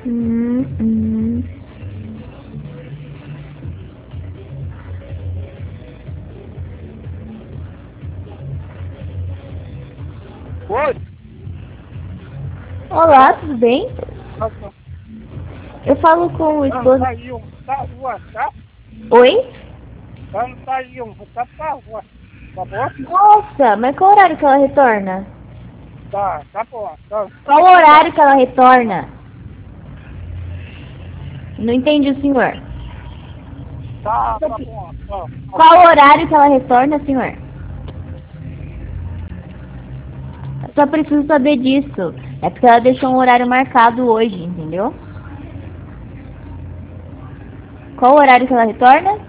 Hum, hum. Oi? Olá, tudo bem? Nossa, Eu falo com o não esposo. saiu, tá rua, tá? Oi? Não saiu, tá pra rua. Tá bom? Nossa, mas qual horário que ela retorna? Tá bom. Tá, Qual horário que ela retorna? Não entendi o senhor. tá bom. Qual horário que ela retorna, senhor? Eu só preciso saber disso. É porque ela deixou um horário marcado hoje, entendeu? Qual horário que ela retorna?